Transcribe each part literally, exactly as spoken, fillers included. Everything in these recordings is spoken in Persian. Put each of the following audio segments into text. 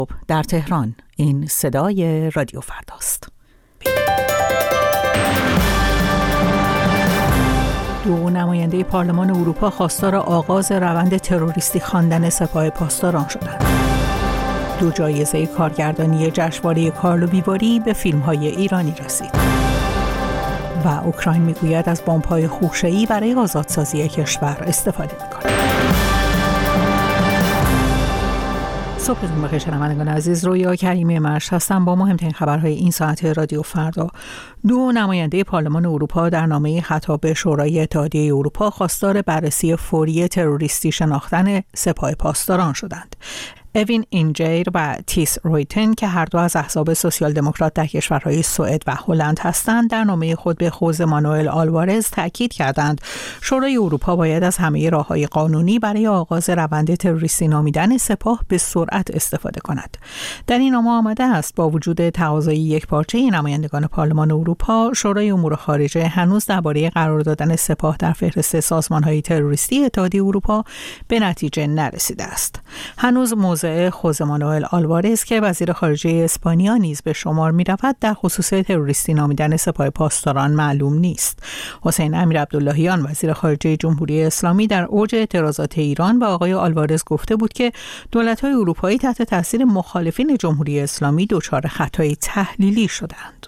در تهران. این صدای رادیو فرداست. دو نماینده پارلمان اروپا خواستار آغاز روند تروریستی خواندن سپاه پاسداران شدند. دو جایزه کارگردانی جشنواره کارلو ویواری به فیلم‌های ایرانی رسید. و اوکراین میگوید از بمب‌های خوشه‌ای برای آزادسازی کشور استفاده می‌کند. صبحتون بخیر شنوندگان عزیز، رویا کریمی مرش هستم با مهمترین خبرهای این ساعت رادیو فردا. دو نماینده پارلمان اروپا در نامه خطاب به شورای اتحادیه اروپا خواستار بررسی فوری تروریستی شناختن سپاه پاسداران شدند. اوین اینجیر و تیس رویتن که هر دو از احزاب سوسیال دموکرات در کشورهای سوئد و هلند هستند، در نامه خود به خوزه مانوئل آلوارز تاکید کردند شورای اروپا باید از همه راههای قانونی برای آغاز روند تروریستی نامیدن سپاه به سرعت استفاده کند. در این نامه آمده است با وجود تقاضای یکپارچه نمایندگان پارلمان اروپا، شورای امور خارجه هنوز درباره قرار دادن سپاه در فهرست سازمان‌های تروریستی اتحادیه اروپا به نتیجه نرسیده است. هنوز خوزه مانوئل آلوارز که وزیر خارجه اسپانیا نیز به شمار می رود در خصوص تروریستی نامیدن سپاه پاسداران معلوم نیست. حسین امیرعبداللهیان وزیر خارجه جمهوری اسلامی در اوج اعتراضات ایران به آقای آلوارز گفته بود که دولت‌های اروپایی تحت تاثیر مخالفین جمهوری اسلامی دچار خطای تحلیلی شدند.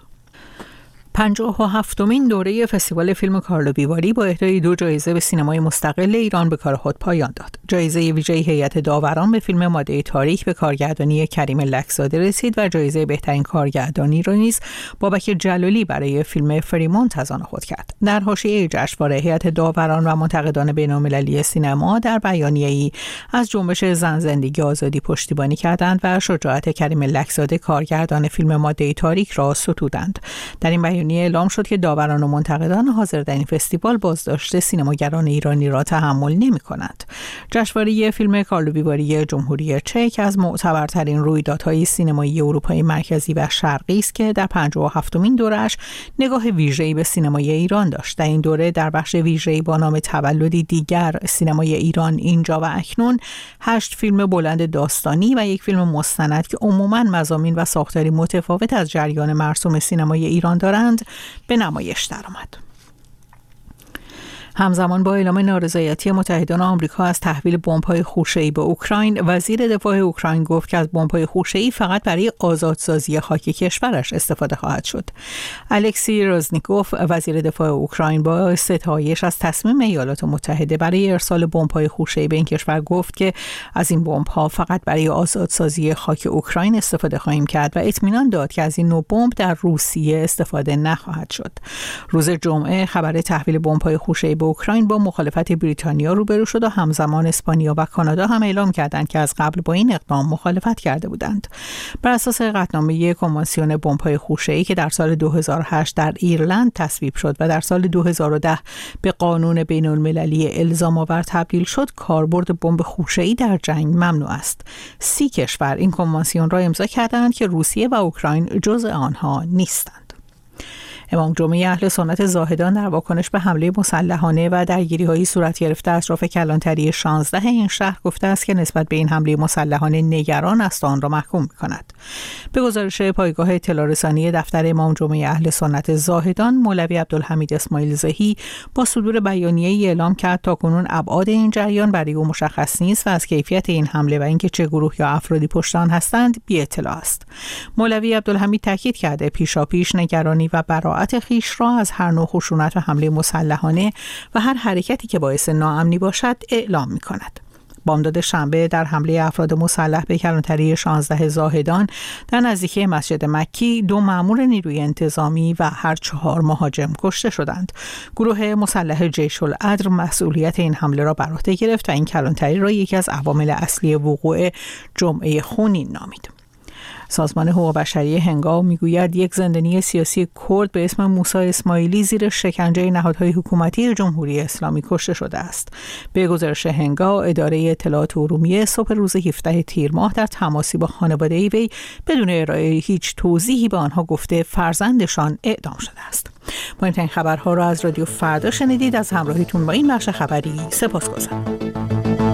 پنجاه و هفتمین دوره فستیوال فیلم کارلو ویواری با اهدای دو جایزه به سینمای مستقل ایران به کار خود پایان داد. جایزه ویژه هیئت داوران به فیلم ماده تاریک به کارگردانی کریم لکزاده رسید و جایزه بهترین کارگردانی را نیز بابک جلالی برای فیلم فریمونت از آن خود کرد. در حاشیه جشنواره، هیئت داوران و منتقدان بین‌المللی سینما در بیانیه‌ای از جنبش زن زندگی آزادی پشتیبانی کردند و شجاعت کریم لکزاده کارگردان فیلم ماده تاریک را ستودند. در این بیانیه اعلام شد که داوران و منتقدان حاضر در این فستیوال بازداشت سینماگران ایرانی را تحمل نمی‌کنند. جشنواره فیلم کارلو ویواری جمهوری چک از معتبرترین رویدادهای سینمایی اروپای مرکزی و شرقی است که در پنجاه و هفتمین دوره‌اش نگاه ویژه‌ای به سینمای ایران داشت. در این دوره در بخش ویژه‌ای با نام تولدی دیگر، سینمای ایران اینجا و اکنون، هشت فیلم بلند داستانی و یک فیلم مستند که عموماً مضامین و ساختاری متفاوت از جریان مرسوم سینمای ایران دارند به نمایش درآمد. همزمان با اعلام نارضایتی متحدان آمریکا از تحویل بمب‌های خوشه‌ای به اوکراین، وزیر دفاع اوکراین گفت که از بمب‌های خوشه‌ای فقط برای آزادسازی خاک کشورش استفاده خواهد شد. الکسی رزنیکوف وزیر دفاع اوکراین با ستایش از تصمیم ایالات متحده برای ارسال بمب‌های خوشه‌ای به این کشور گفت که از این بمب‌ها فقط برای آزادسازی خاک اوکراین استفاده خواهیم کرد و اطمینان داد که از این نوع بمب در روسیه استفاده نخواهد شد. روز جمعه خبر تحویل بمب‌های خوشه‌ای اوکراین با مخالفت بریتانیا روبرو شد و همزمان اسپانیا و کانادا هم اعلام کردند که از قبل با این اقدام مخالفت کرده بودند. بر اساس قطعنامه کنوانسیون بمب‌های خوشه‌ای که در سال دو هزار و هشت در ایرلند تصویب شد و در سال دو هزار و ده به قانون بین‌المللی الزام آور تبدیل شد، کاربرد بمب خوشه‌ای در جنگ ممنوع است. سی کشور این کنوانسیون را امضا کردند که روسیه و اوکراین جزء آنها نیستند. امام جمعه اهل سنت زاهدان در واکنش به حمله مسلحانه و درگیری‌های صورت گرفته اطراف کلانتری شانزده این شهر گفته است که نسبت به این حمله مسلحانه نگران است و آن را محکوم می‌کند. به گزارش پایگاه اطلاع رسانی دفتر امام جمعه اهل سنت زاهدان، مولوی عبدالحمید اسماعیل زهی با صدور بیانیه‌ای اعلام کرد تاکنون ابعاد این جریان برای او مشخص نیست و از کیفیت این حمله و اینکه چه گروه یا افرادی پشت آن هستند بی اطلاع است. مولوی عبدالحمید تاکید کرده پیشاپیش نگرانی و براءت خیش را از هر نوع خشونت و حمله مسلحانه و هر حرکتی که باعث ناامنی باشد اعلام می‌کند. بامداد شنبه در حمله افراد مسلح به کلانتری شانزده زاهدان در نزدیکی مسجد مکی، دو مأمور نیروی انتظامی و هر چهار مهاجم کشته شدند. گروه مسلح جیش العدل مسئولیت این حمله را بر عهده گرفت و این کلانتری را یکی از عوامل اصلی وقوع جمعه خونین نامید. سازمان حقوق بشری هنگام میگوید یک زندانی سیاسی کرد به اسم موسی اسماعیلی زیر شکنجه نهادهای حکومتی جمهوری اسلامی کشته شده است. به گزارش هنگام، اداره اطلاعات ارومیه صبح روز هفدهم تیر ماه در تماسی با خانواده وی بدون ارائه هیچ توضیحی به آنها گفته فرزندشان اعدام شده است. مهمترین خبرها را از رادیو فردا شنیدید. از همراهیتون با این بخش خبری سپاسگزارم.